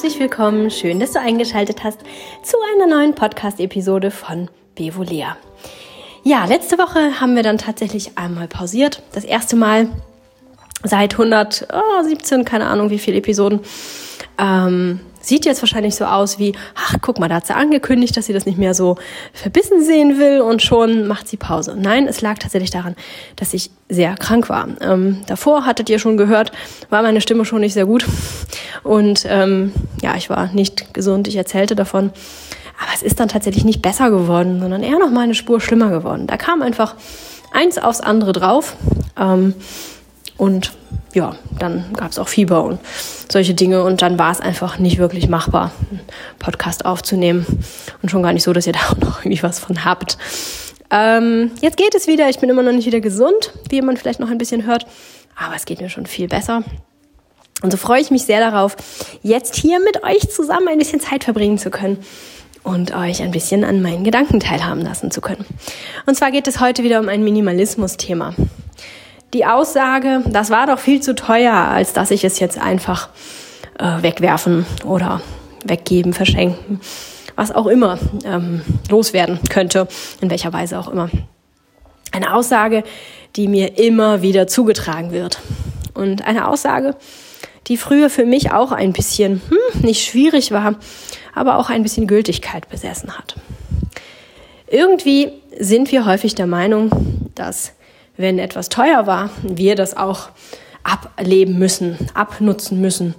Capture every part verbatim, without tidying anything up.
Herzlich willkommen, schön, dass du eingeschaltet hast zu einer neuen Podcast-Episode von Bevolea. Ja, letzte Woche haben wir dann tatsächlich einmal pausiert. Das erste Mal seit hundertsiebzehn, keine Ahnung wie viele Episoden. Ähm, sieht jetzt wahrscheinlich so aus wie, ach guck mal, da hat sie angekündigt, dass sie das nicht mehr so verbissen sehen will und schon macht sie Pause. Nein, es lag tatsächlich daran, dass ich sehr krank war. Ähm, davor, hattet ihr schon gehört, war meine Stimme schon nicht sehr gut und ähm, ja, ich war nicht gesund, ich erzählte davon. Aber es ist dann tatsächlich nicht besser geworden, sondern eher noch mal eine Spur schlimmer geworden. Da kam einfach eins aufs andere drauf ähm, und ja, dann gab es auch Fieber und solche Dinge und dann war es einfach nicht wirklich machbar, einen Podcast aufzunehmen und schon gar nicht so, dass ihr da auch noch irgendwie was von habt. Ähm, jetzt geht es wieder, ich bin immer noch nicht wieder gesund, wie man vielleicht noch ein bisschen hört, aber es geht mir schon viel besser. Und so freue ich mich sehr darauf, jetzt hier mit euch zusammen ein bisschen Zeit verbringen zu können und euch ein bisschen an meinen Gedanken teilhaben lassen zu können. Und zwar geht es heute wieder um ein Minimalismus-Thema. Die Aussage, das war doch viel zu teuer, als dass ich es jetzt einfach äh, wegwerfen oder weggeben, verschenken, was auch immer ähm, loswerden könnte, in welcher Weise auch immer. Eine Aussage, die mir immer wieder zugetragen wird. Und eine Aussage, die früher für mich auch ein bisschen hm, nicht schwierig war, aber auch ein bisschen Gültigkeit besessen hat. Irgendwie sind wir häufig der Meinung, dass wenn etwas teuer war, wir das auch ableben müssen, abnutzen müssen.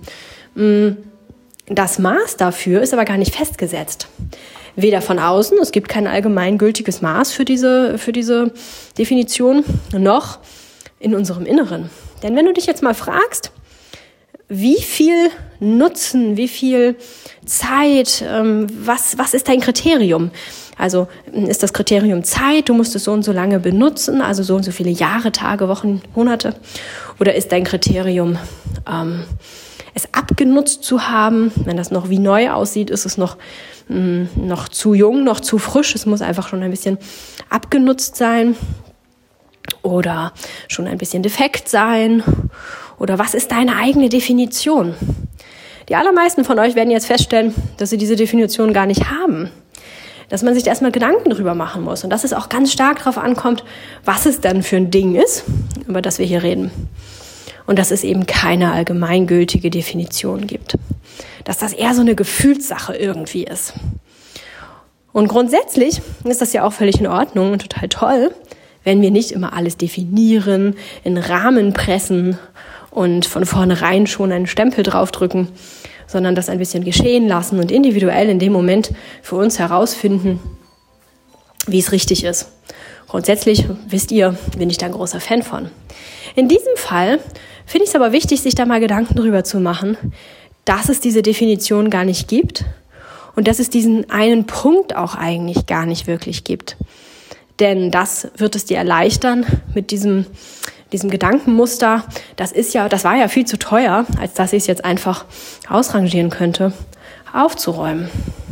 Das Maß dafür ist aber gar nicht festgesetzt. Weder von außen, es gibt kein allgemeingültiges Maß für diese, für diese Definition, noch in unserem Inneren. Denn wenn du dich jetzt mal fragst, wie viel Nutzen, wie viel Zeit, ähm, was, was ist dein Kriterium? Also ist das Kriterium Zeit, du musst es so und so lange benutzen, also so und so viele Jahre, Tage, Wochen, Monate? Oder ist dein Kriterium, ähm, es abgenutzt zu haben? Wenn das noch wie neu aussieht, ist es noch, mh, noch zu jung, noch zu frisch. Es muss einfach schon ein bisschen abgenutzt sein oder schon ein bisschen defekt sein. Oder was ist deine eigene Definition? Die allermeisten von euch werden jetzt feststellen, dass sie diese Definition gar nicht haben. Dass man sich erstmal Gedanken drüber machen muss und dass es auch ganz stark darauf ankommt, was es dann für ein Ding ist, über das wir hier reden. Und dass es eben keine allgemeingültige Definition gibt. Dass das eher so eine Gefühlssache irgendwie ist. Und grundsätzlich ist das ja auch völlig in Ordnung und total toll, wenn wir nicht immer alles definieren, in Rahmen pressen und von vornherein schon einen Stempel draufdrücken, sondern das ein bisschen geschehen lassen und individuell in dem Moment für uns herausfinden, wie es richtig ist. Grundsätzlich, wisst ihr, bin ich da ein großer Fan von. In diesem Fall finde ich es aber wichtig, sich da mal Gedanken drüber zu machen, dass es diese Definition gar nicht gibt und dass es diesen einen Punkt auch eigentlich gar nicht wirklich gibt. Denn das wird es dir erleichtern, mit diesem diesem Gedankenmuster, das ist ja, das war ja viel zu teuer, als dass ich es jetzt einfach ausrangieren könnte, aufzuräumen.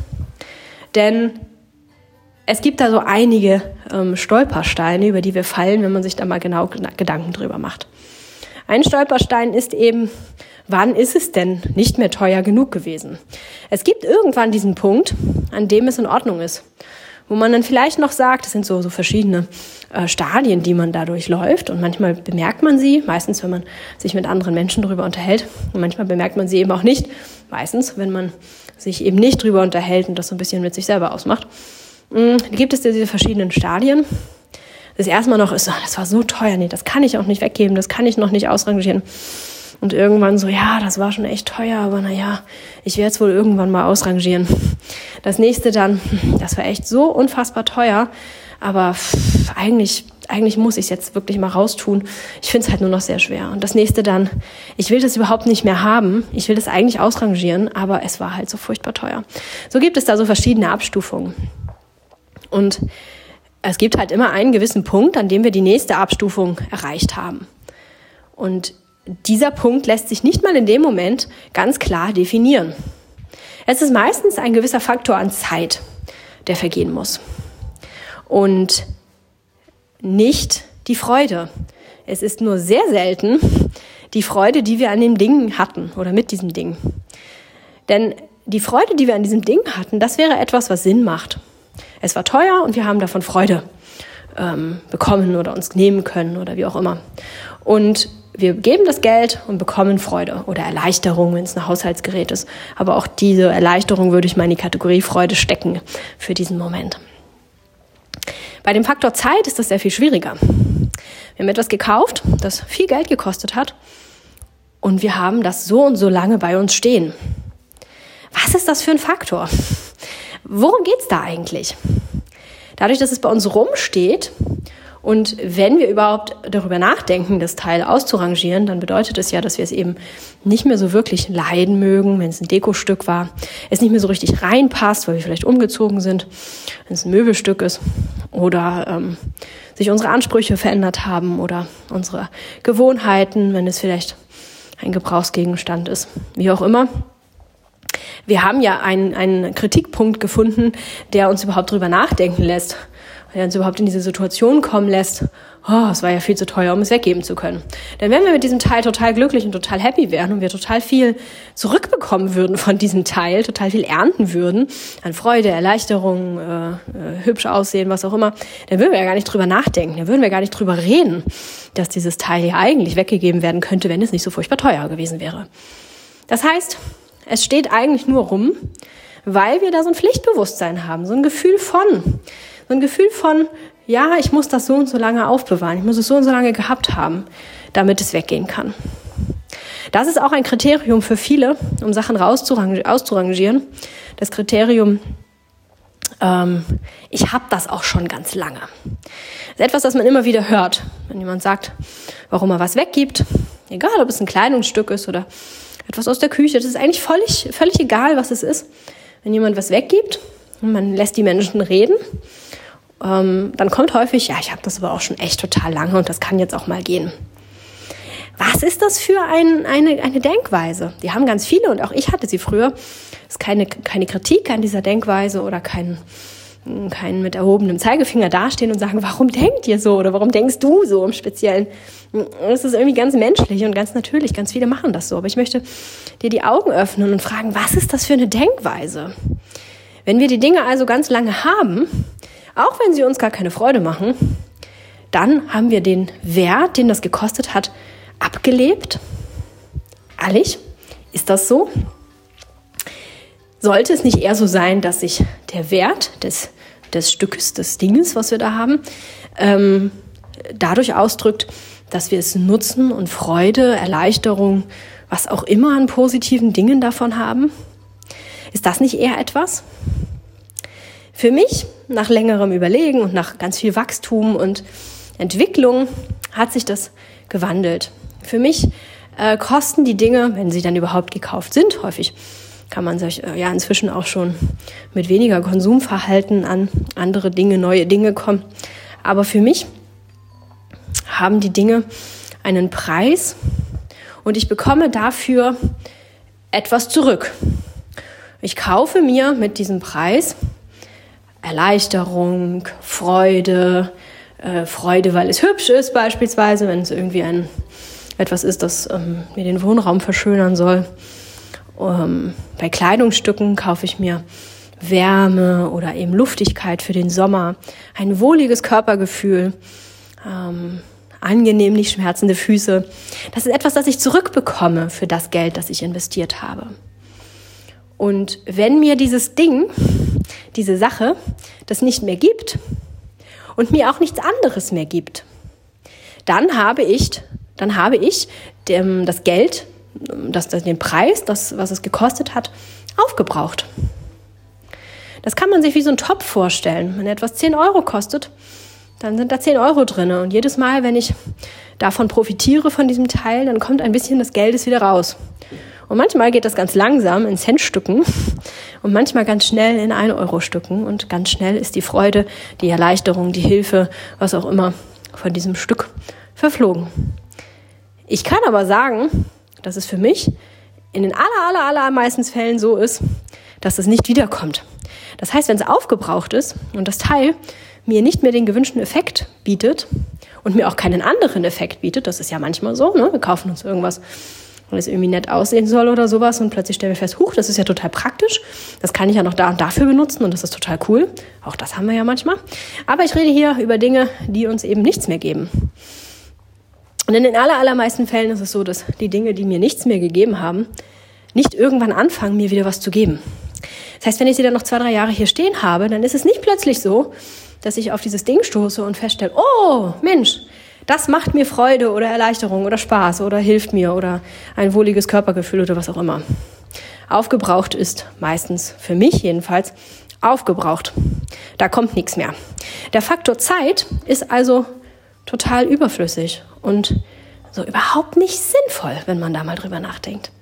Denn es gibt da so einige ähm, Stolpersteine, über die wir fallen, wenn man sich da mal genau Gedanken drüber macht. Ein Stolperstein ist eben, wann ist es denn nicht mehr teuer genug gewesen? Es gibt irgendwann diesen Punkt, an dem es in Ordnung ist. Wo man dann vielleicht noch sagt, das sind so, so verschiedene äh, Stadien, die man da durchläuft. Und manchmal bemerkt man sie, meistens, wenn man sich mit anderen Menschen darüber unterhält. Und manchmal bemerkt man sie eben auch nicht, meistens, wenn man sich eben nicht drüber unterhält und das so ein bisschen mit sich selber ausmacht. Mhm, gibt es diese verschiedenen Stadien. Das erste Mal noch ist, oh, das war so teuer, nee, das kann ich auch nicht weggeben, das kann ich noch nicht ausrangieren. Und irgendwann so, ja, das war schon echt teuer, aber naja, ich werde es wohl irgendwann mal ausrangieren. Das nächste dann, das war echt so unfassbar teuer, aber pff, eigentlich, eigentlich muss ich es jetzt wirklich mal raustun. Ich finde es halt nur noch sehr schwer. Und das nächste dann, ich will das überhaupt nicht mehr haben, ich will das eigentlich ausrangieren, aber es war halt so furchtbar teuer. So gibt es da so verschiedene Abstufungen. Und es gibt halt immer einen gewissen Punkt, an dem wir die nächste Abstufung erreicht haben. Und dieser Punkt lässt sich nicht mal in dem Moment ganz klar definieren. Es ist meistens ein gewisser Faktor an Zeit, der vergehen muss. Und nicht die Freude. Es ist nur sehr selten die Freude, die wir an den Dingen hatten oder mit diesem Ding. Denn die Freude, die wir an diesem Ding hatten, das wäre etwas, was Sinn macht. Es war teuer und wir haben davon Freude ähm, bekommen oder uns nehmen können oder wie auch immer. Und wir geben das Geld und bekommen Freude oder Erleichterung, wenn es ein Haushaltsgerät ist. Aber auch diese Erleichterung würde ich mal in die Kategorie Freude stecken für diesen Moment. Bei dem Faktor Zeit ist das sehr viel schwieriger. Wir haben etwas gekauft, das viel Geld gekostet hat und wir haben das so und so lange bei uns stehen. Was ist das für ein Faktor? Worum geht's da eigentlich? Dadurch, dass es bei uns rumsteht und wenn wir überhaupt darüber nachdenken, das Teil auszurangieren, dann bedeutet es ja, dass wir es eben nicht mehr so wirklich leiden mögen, wenn es ein Dekostück war, es nicht mehr so richtig reinpasst, weil wir vielleicht umgezogen sind, wenn es ein Möbelstück ist oder ähm, sich unsere Ansprüche verändert haben oder unsere Gewohnheiten, wenn es vielleicht ein Gebrauchsgegenstand ist, wie auch immer. Wir haben ja einen, einen Kritikpunkt gefunden, der uns überhaupt drüber nachdenken lässt, der uns überhaupt in diese Situation kommen lässt, oh, es war ja viel zu teuer, um es weggeben zu können. Denn wenn wir mit diesem Teil total glücklich und total happy wären und wir total viel zurückbekommen würden von diesem Teil, total viel ernten würden, an Freude, Erleichterung, äh, äh, hübsch aussehen, was auch immer, dann würden wir ja gar nicht drüber nachdenken, dann würden wir gar nicht drüber reden, dass dieses Teil ja eigentlich weggegeben werden könnte, wenn es nicht so furchtbar teuer gewesen wäre. Das heißt, es steht eigentlich nur rum, weil wir da so ein Pflichtbewusstsein haben, so ein Gefühl von, so ein Gefühl von, ja, ich muss das so und so lange aufbewahren, ich muss es so und so lange gehabt haben, damit es weggehen kann. Das ist auch ein Kriterium für viele, um Sachen auszurangieren. Das Kriterium, ähm, ich habe das auch schon ganz lange. Das ist etwas, das man immer wieder hört, wenn jemand sagt, warum er was weggibt, egal ob es ein Kleidungsstück ist oder etwas aus der Küche, das ist eigentlich völlig, völlig egal, was es ist. Wenn jemand was weggibt und man lässt die Menschen reden, ähm, dann kommt häufig, ja, ich habe das aber auch schon echt total lange und das kann jetzt auch mal gehen. Was ist das für ein, eine, eine Denkweise? Die haben ganz viele und auch ich hatte sie früher. Das ist keine, keine Kritik an dieser Denkweise oder kein, kein mit erhobenem Zeigefinger dastehen und sagen, warum denkt ihr so oder warum denkst du so im Speziellen? Das ist irgendwie ganz menschlich und ganz natürlich. Ganz viele machen das so. Aber ich möchte dir die Augen öffnen und fragen, was ist das für eine Denkweise? Wenn wir die Dinge also ganz lange haben, auch wenn sie uns gar keine Freude machen, dann haben wir den Wert, den das gekostet hat, abgelebt. Ehrlich? Ist das so? Sollte es nicht eher so sein, dass sich der Wert des, des Stückes, des Dinges, was wir da haben, ähm, dadurch ausdrückt, dass wir es nutzen und Freude, Erleichterung, was auch immer an positiven Dingen davon haben? Ist das nicht eher etwas? Für mich, nach längerem Überlegen und nach ganz viel Wachstum und Entwicklung, hat sich das gewandelt. Für mich äh, kosten die Dinge, wenn sie dann überhaupt gekauft sind, häufig kann man sich äh, ja inzwischen auch schon mit weniger Konsumverhalten an andere Dinge, neue Dinge kommen. Aber für mich haben die Dinge einen Preis und ich bekomme dafür etwas zurück. Ich kaufe mir mit diesem Preis Erleichterung, Freude, äh, Freude, weil es hübsch ist beispielsweise, wenn es irgendwie ein etwas ist, das ähm, mir den Wohnraum verschönern soll. Ähm, bei Kleidungsstücken kaufe ich mir Wärme oder eben Luftigkeit für den Sommer, ein wohliges Körpergefühl, ähm, angenehm nicht schmerzende Füße. Das ist etwas, das ich zurückbekomme für das Geld, das ich investiert habe. Und wenn mir dieses Ding, diese Sache, das nicht mehr gibt und mir auch nichts anderes mehr gibt, dann habe ich, dann habe ich dem, das Geld, das, das, den Preis, das, was es gekostet hat, aufgebraucht. Das kann man sich wie so ein Topf vorstellen. Wenn etwas zehn Euro kostet, dann sind da zehn Euro drin. Und jedes Mal, wenn ich davon profitiere, von diesem Teil, dann kommt ein bisschen des Geldes wieder raus. Und manchmal geht das ganz langsam in Centstücken und manchmal ganz schnell in ein-Euro-Stücken. Und ganz schnell ist die Freude, die Erleichterung, die Hilfe, was auch immer, von diesem Stück verflogen. Ich kann aber sagen, dass es für mich in den aller, aller, aller meisten Fällen so ist, dass es nicht wiederkommt. Das heißt, wenn es aufgebraucht ist und das Teil mir nicht mehr den gewünschten Effekt bietet und mir auch keinen anderen Effekt bietet, das ist ja manchmal so, ne? Wir kaufen uns irgendwas, weil es irgendwie nett aussehen soll oder sowas und plötzlich stellen wir fest, huch, das ist ja total praktisch, das kann ich ja noch da und dafür benutzen und das ist total cool. Auch das haben wir ja manchmal. Aber ich rede hier über Dinge, die uns eben nichts mehr geben. Und in den aller, allermeisten Fällen ist es so, dass die Dinge, die mir nichts mehr gegeben haben, nicht irgendwann anfangen, mir wieder was zu geben. Das heißt, wenn ich sie dann noch zwei, drei Jahre hier stehen habe, dann ist es nicht plötzlich so, dass ich auf dieses Ding stoße und feststelle, oh, Mensch, das macht mir Freude oder Erleichterung oder Spaß oder hilft mir oder ein wohliges Körpergefühl oder was auch immer. Aufgebraucht ist meistens, für mich jedenfalls, aufgebraucht. Da kommt nichts mehr. Der Faktor Zeit ist also total überflüssig und so überhaupt nicht sinnvoll, wenn man da mal drüber nachdenkt.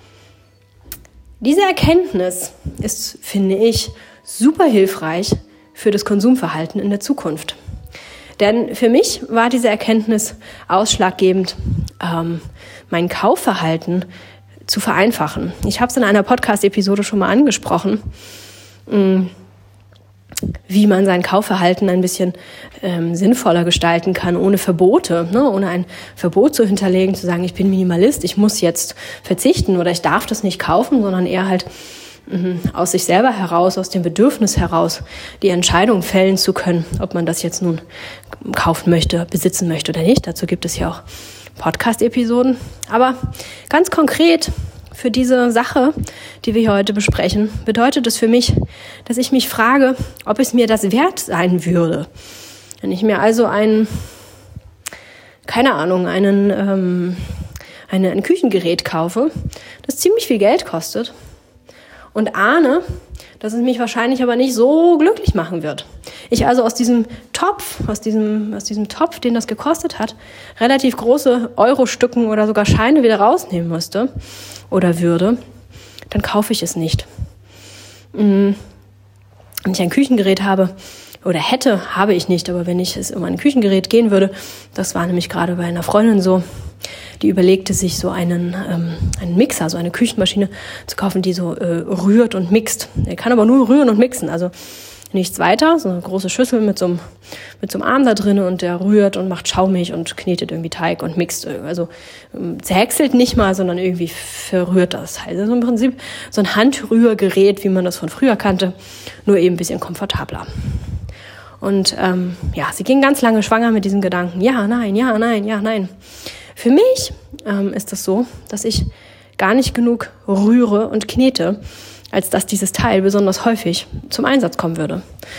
Diese Erkenntnis ist, finde ich, super hilfreich für das Konsumverhalten in der Zukunft. Denn für mich war diese Erkenntnis ausschlaggebend, ähm, mein Kaufverhalten zu vereinfachen. Ich habe es in einer Podcast-Episode schon mal angesprochen, mh, wie man sein Kaufverhalten ein bisschen ähm, sinnvoller gestalten kann, ohne Verbote, ne? Ohne ein Verbot zu hinterlegen, zu sagen, ich bin Minimalist, ich muss jetzt verzichten oder ich darf das nicht kaufen, sondern eher halt aus sich selber heraus, aus dem Bedürfnis heraus, die Entscheidung fällen zu können, ob man das jetzt nun kaufen möchte, besitzen möchte oder nicht. Dazu gibt es ja auch Podcast-Episoden. Aber ganz konkret für diese Sache, die wir hier heute besprechen, bedeutet es für mich, dass ich mich frage, ob es mir das wert sein würde. Wenn ich mir also ein, keine Ahnung, einen, ähm, eine, ein Küchengerät kaufe, das ziemlich viel Geld kostet, und ahne, dass es mich wahrscheinlich aber nicht so glücklich machen wird. Ich also aus diesem Topf, aus diesem, aus diesem Topf, den das gekostet hat, relativ große Euro-Stücken oder sogar Scheine wieder rausnehmen müsste oder würde, dann kaufe ich es nicht. Wenn ich ein Küchengerät habe oder hätte, habe ich nicht, aber wenn ich es um ein Küchengerät gehen würde, das war nämlich gerade bei einer Freundin so, die überlegte sich so einen, ähm, einen Mixer, so eine Küchenmaschine zu kaufen, die so äh, rührt und mixt. Er kann aber nur rühren und mixen, also nichts weiter. So eine große Schüssel mit so einem, mit so einem Arm da drin und der rührt und macht schaumig und knetet irgendwie Teig und mixt. Also ähm, zerhäckselt nicht mal, sondern irgendwie verrührt das. Also im Prinzip so ein Handrührgerät, wie man das von früher kannte, nur eben ein bisschen komfortabler. Und ähm, ja, sie ging ganz lange schwanger mit diesem Gedanken, ja, nein, ja, nein, ja, nein. Für mich ähm, ist das so, dass ich gar nicht genug rühre und knete, als dass dieses Teil besonders häufig zum Einsatz kommen würde.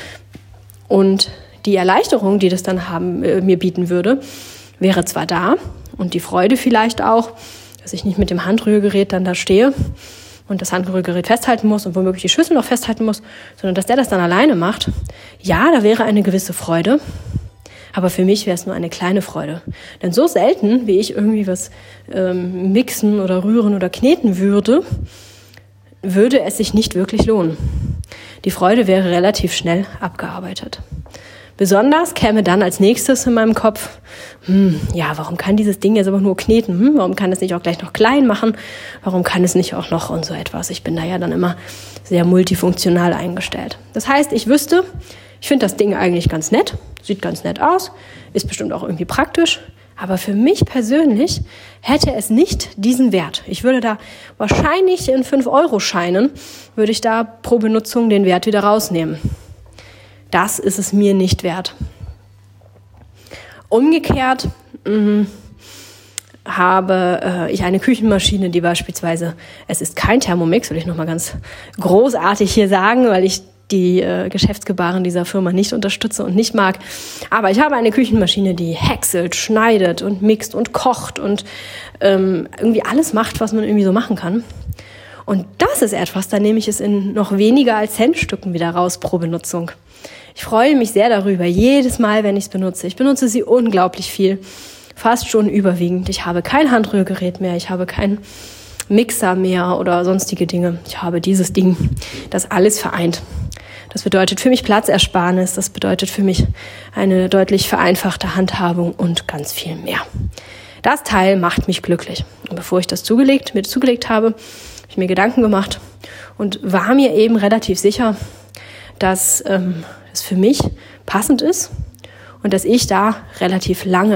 Und die Erleichterung, die das dann haben, äh, mir bieten würde, wäre zwar da und die Freude vielleicht auch, dass ich nicht mit dem Handrührgerät dann da stehe und das Handrührgerät festhalten muss und womöglich die Schüssel noch festhalten muss, sondern dass der das dann alleine macht. Ja, da wäre eine gewisse Freude. Aber für mich wäre es nur eine kleine Freude. Denn so selten, wie ich irgendwie was ähm, mixen oder rühren oder kneten würde, würde es sich nicht wirklich lohnen. Die Freude wäre relativ schnell abgearbeitet. Besonders käme dann als nächstes in meinem Kopf, hm, ja, warum kann dieses Ding jetzt aber nur kneten? Hm, warum kann es nicht auch gleich noch klein machen? Warum kann es nicht auch noch und so etwas? Ich bin da ja dann immer sehr multifunktional eingestellt. Das heißt, ich wüsste, ich finde das Ding eigentlich ganz nett, sieht ganz nett aus, ist bestimmt auch irgendwie praktisch, aber für mich persönlich hätte es nicht diesen Wert. Ich würde da wahrscheinlich in fünf Euro Scheinen, würde ich da pro Benutzung den Wert wieder rausnehmen. Das ist es mir nicht wert. Umgekehrt mh, habe äh, ich eine Küchenmaschine, die beispielsweise, es ist kein Thermomix, will ich nochmal ganz großartig hier sagen, weil ich die äh, Geschäftsgebaren dieser Firma nicht unterstütze und nicht mag. Aber ich habe eine Küchenmaschine, die häckselt, schneidet und mixt und kocht und ähm, irgendwie alles macht, was man irgendwie so machen kann. Und das ist etwas, da nehme ich es in noch weniger als Centstücken wieder raus pro Benutzung. Ich freue mich sehr darüber, jedes Mal, wenn ich es benutze. Ich benutze sie unglaublich viel, fast schon überwiegend. Ich habe kein Handrührgerät mehr, ich habe keinen Mixer mehr oder sonstige Dinge. Ich habe dieses Ding, das alles vereint. Das bedeutet für mich Platzersparnis, das bedeutet für mich eine deutlich vereinfachte Handhabung und ganz viel mehr. Das Teil macht mich glücklich. Und bevor ich das zugelegt, mir zugelegt habe, habe ich mir Gedanken gemacht und war mir eben relativ sicher, dass ähm, es für mich passend ist und dass ich da relativ lange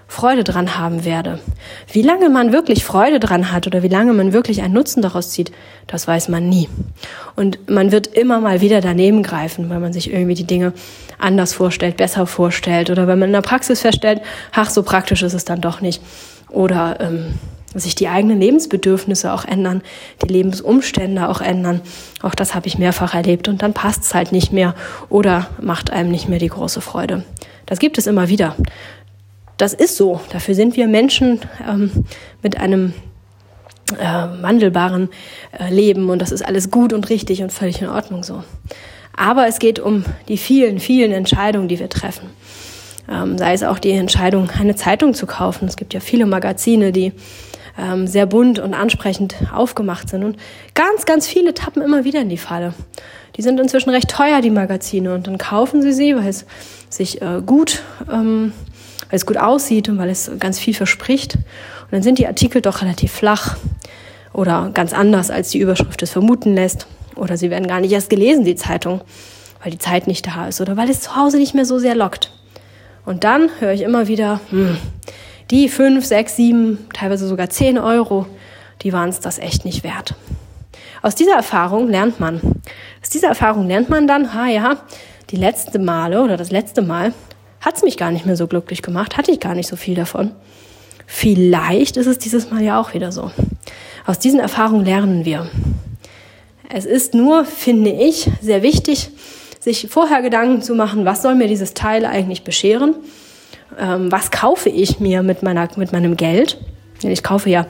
Freude dran haben werde. Wie lange man wirklich Freude dran hat oder wie lange man wirklich einen Nutzen daraus zieht, das weiß man nie. Und man wird immer mal wieder daneben greifen, weil man sich irgendwie die Dinge anders vorstellt, besser vorstellt oder wenn man in der Praxis feststellt, ach, so praktisch ist es dann doch nicht. Oder ähm, sich die eigenen Lebensbedürfnisse auch ändern, die Lebensumstände auch ändern. Auch das habe ich mehrfach erlebt und dann passt es halt nicht mehr oder macht einem nicht mehr die große Freude. Das gibt es immer wieder. Das ist so. Dafür sind wir Menschen ähm, mit einem äh, wandelbaren äh, Leben und das ist alles gut und richtig und völlig in Ordnung so. Aber es geht um die vielen, vielen Entscheidungen, die wir treffen. Ähm, sei es auch die Entscheidung, eine Zeitung zu kaufen. Es gibt ja viele Magazine, die ähm, sehr bunt und ansprechend aufgemacht sind. Und ganz, ganz viele tappen immer wieder in die Falle. Die sind inzwischen recht teuer, die Magazine. Und dann kaufen sie sie, weil es sich äh, gut, ähm, weil es gut aussieht und weil es ganz viel verspricht. Und dann sind die Artikel doch relativ flach oder ganz anders, als die Überschrift es vermuten lässt. Oder sie werden gar nicht erst gelesen, die Zeitung, weil die Zeit nicht da ist oder weil es zu Hause nicht mehr so sehr lockt. Und dann höre ich immer wieder, hm, die fünf, sechs, sieben, teilweise sogar zehn Euro, die waren es das echt nicht wert. Aus dieser Erfahrung lernt man. Aus dieser Erfahrung lernt man dann, ha ja, die letzten Male oder das letzte Mal hat es mich gar nicht mehr so glücklich gemacht, hatte ich gar nicht so viel davon. Vielleicht ist es dieses Mal ja auch wieder so. Aus diesen Erfahrungen lernen wir. Es ist nur, finde ich, sehr wichtig, sich vorher Gedanken zu machen, was soll mir dieses Teil eigentlich bescheren? Ähm, was kaufe ich mir mit meiner, mit meinem Geld? Denn ich kaufe ja,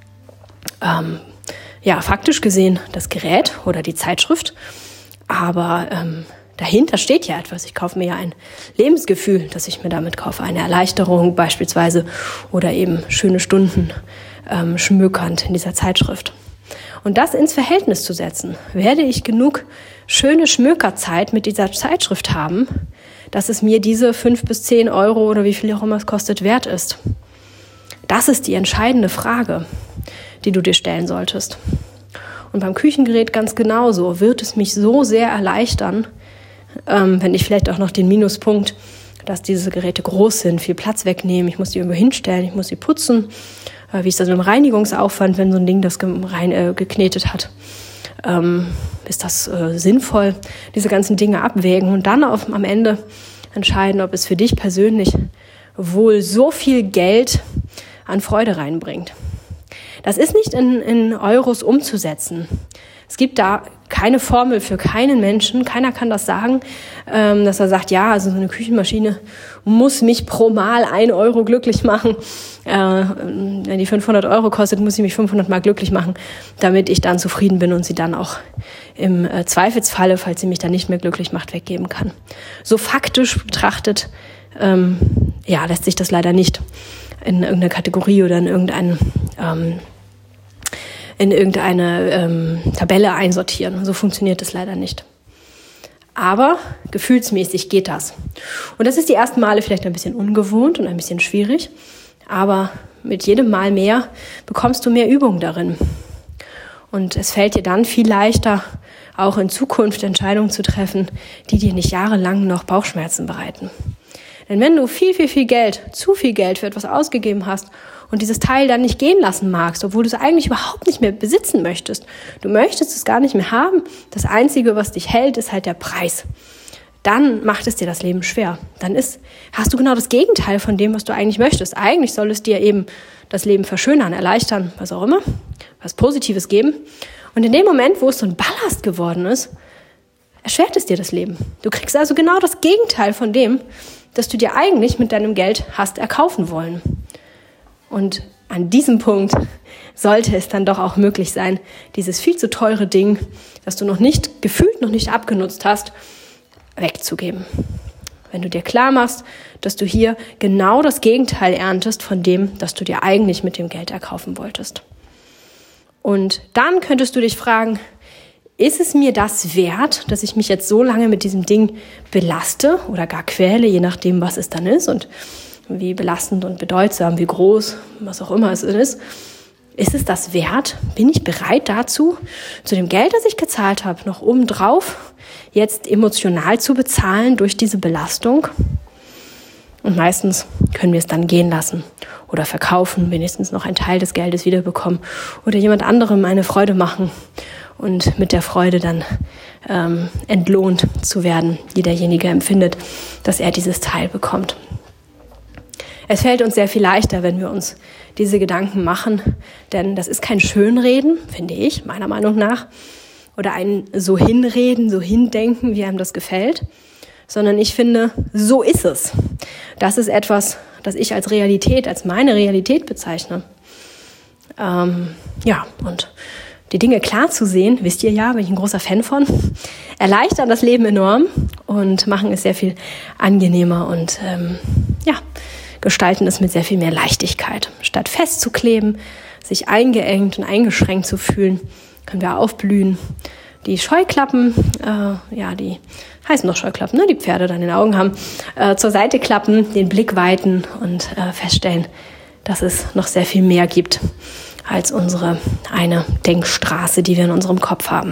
ähm, ja faktisch gesehen das Gerät oder die Zeitschrift, aber ähm, dahinter steht ja etwas. Ich kaufe mir ja ein Lebensgefühl, das ich mir damit kaufe, eine Erleichterung beispielsweise oder eben schöne Stunden ähm, schmökernd in dieser Zeitschrift. Und das ins Verhältnis zu setzen, werde ich genug schöne Schmökerzeit mit dieser Zeitschrift haben, dass es mir diese fünf bis zehn Euro oder wie viel auch immer es kostet, wert ist. Das ist die entscheidende Frage, die du dir stellen solltest. Und beim Küchengerät ganz genauso. Wird es mich so sehr erleichtern, ähm, wenn ich vielleicht auch noch den Minuspunkt, dass diese Geräte groß sind, viel Platz wegnehmen, ich muss die irgendwo hinstellen, ich muss sie putzen. Äh, wie ist das mit dem Reinigungsaufwand, wenn so ein Ding das ge- rein, äh, geknetet hat? Ähm, ist das äh, sinnvoll, diese ganzen Dinge abwägen und dann auf, am Ende entscheiden, ob es für dich persönlich wohl so viel Geld an Freude reinbringt. Das ist nicht in, in Euros umzusetzen. Es gibt da keine Formel für keinen Menschen. Keiner kann das sagen, ähm, dass er sagt, ja, also so eine Küchenmaschine muss mich pro Mal ein Euro glücklich machen. Äh, wenn die fünfhundert Euro kostet, muss sie mich fünfhundert Mal glücklich machen, damit ich dann zufrieden bin und sie dann auch im äh, Zweifelsfalle, falls sie mich dann nicht mehr glücklich macht, weggeben kann. So faktisch betrachtet, ähm, ja, lässt sich das leider nicht in irgendeine Kategorie oder in irgendeinen ähm, in irgendeine ähm, Tabelle einsortieren. So funktioniert es leider nicht. Aber gefühlsmäßig geht das. Und das ist die ersten Male vielleicht ein bisschen ungewohnt und ein bisschen schwierig. Aber mit jedem Mal mehr bekommst du mehr Übung darin. Und es fällt dir dann viel leichter, auch in Zukunft Entscheidungen zu treffen, die dir nicht jahrelang noch Bauchschmerzen bereiten. Denn wenn du viel, viel, viel Geld, zu viel Geld für etwas ausgegeben hast und dieses Teil dann nicht gehen lassen magst, obwohl du es eigentlich überhaupt nicht mehr besitzen möchtest, du möchtest es gar nicht mehr haben, das Einzige, was dich hält, ist halt der Preis. Dann macht es dir das Leben schwer. Dann ist, hast du genau das Gegenteil von dem, was du eigentlich möchtest. Eigentlich soll es dir eben das Leben verschönern, erleichtern, was auch immer, was Positives geben. Und in dem Moment, wo es so ein Ballast geworden ist, erschwert es dir das Leben. Du kriegst also genau das Gegenteil von dem, das du dir eigentlich mit deinem Geld hast erkaufen wollen. Und an diesem Punkt sollte es dann doch auch möglich sein, dieses viel zu teure Ding, das du noch nicht, gefühlt noch nicht abgenutzt hast, wegzugeben. Wenn du dir klar machst, dass du hier genau das Gegenteil erntest von dem, das du dir eigentlich mit dem Geld erkaufen wolltest. Und dann könntest du dich fragen, ist es mir das wert, dass ich mich jetzt so lange mit diesem Ding belaste oder gar quäle, je nachdem, was es dann ist und wie belastend und bedeutsam, wie groß, was auch immer es ist. Ist es das wert? Bin ich bereit dazu, zu dem Geld, das ich gezahlt habe, noch obendrauf jetzt emotional zu bezahlen durch diese Belastung? Und meistens können wir es dann gehen lassen oder verkaufen, wenigstens noch einen Teil des Geldes wiederbekommen oder jemand anderem eine Freude machen und mit der Freude dann ähm, entlohnt zu werden, die derjenige empfindet, dass er dieses Teil bekommt. Es fällt uns sehr viel leichter, wenn wir uns diese Gedanken machen, denn das ist kein Schönreden, finde ich, meiner Meinung nach, oder ein so hinreden, so hindenken, wie einem das gefällt, sondern ich finde, so ist es. Das ist etwas, das ich als Realität, als meine Realität bezeichne. Ähm, ja, und die Dinge klar zu sehen, wisst ihr ja, bin ich ein großer Fan von, erleichtern das Leben enorm und machen es sehr viel angenehmer und ähm, ja, gestalten es mit sehr viel mehr Leichtigkeit. Statt festzukleben, sich eingeengt und eingeschränkt zu fühlen, können wir aufblühen. Die Scheuklappen, äh, ja, die heißen doch Scheuklappen, ne? Die Pferde dann in den Augen haben, äh, zur Seite klappen, den Blick weiten und äh, feststellen, dass es noch sehr viel mehr gibt als unsere eine Denkstraße, die wir in unserem Kopf haben.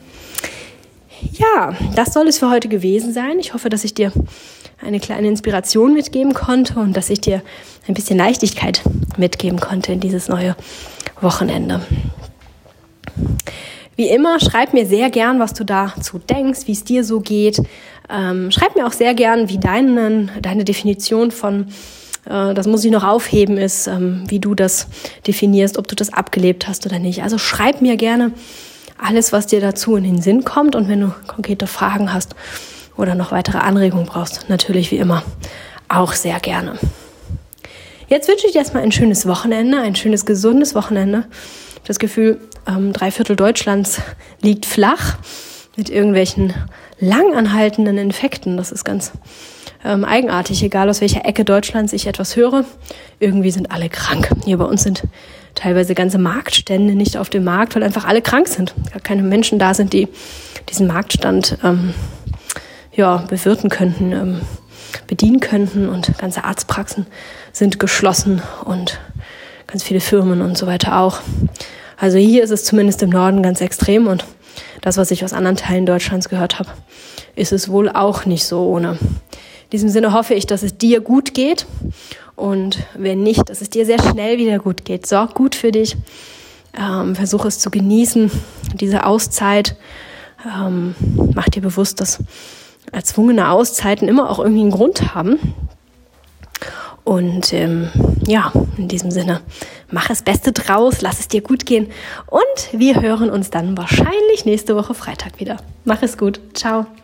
Ja, das soll es für heute gewesen sein. Ich hoffe, dass ich dir eine kleine Inspiration mitgeben konnte und dass ich dir ein bisschen Leichtigkeit mitgeben konnte in dieses neue Wochenende. Wie immer, schreib mir sehr gern, was du dazu denkst, wie es dir so geht. Ähm, schreib mir auch sehr gern, wie deine, deine Definition von, äh, das muss ich noch aufheben, ist, ähm, wie du das definierst, ob du das abgelebt hast oder nicht. Also schreib mir gerne alles, was dir dazu in den Sinn kommt. Und wenn du konkrete Fragen hast oder noch weitere Anregungen brauchst, natürlich wie immer auch sehr gerne. Jetzt wünsche ich dir erstmal ein schönes Wochenende, ein schönes, gesundes Wochenende. Das Gefühl, ähm, drei Viertel Deutschlands liegt flach mit irgendwelchen langanhaltenden Infekten. Das ist ganz ähm, eigenartig, egal aus welcher Ecke Deutschlands ich etwas höre. Irgendwie sind alle krank. Hier bei uns sind teilweise ganze Marktstände nicht auf dem Markt, weil einfach alle krank sind. Gar keine Menschen da sind, die diesen Marktstand ähm, ja, bewirten könnten, ähm, bedienen könnten. Und ganze Arztpraxen sind geschlossen und ganz viele Firmen und so weiter auch. Also hier ist es zumindest im Norden ganz extrem und das, was ich aus anderen Teilen Deutschlands gehört habe, ist es wohl auch nicht so ohne. In diesem Sinne hoffe ich, dass es dir gut geht und wenn nicht, dass es dir sehr schnell wieder gut geht. Sorg gut für dich, ähm, versuch es zu genießen, diese Auszeit. Ähm, mach dir bewusst, dass erzwungene Auszeiten immer auch irgendwie einen Grund haben. Und ähm, ja, in diesem Sinne, mach das Beste draus, lass es dir gut gehen und wir hören uns dann wahrscheinlich nächste Woche Freitag wieder. Mach es gut, ciao.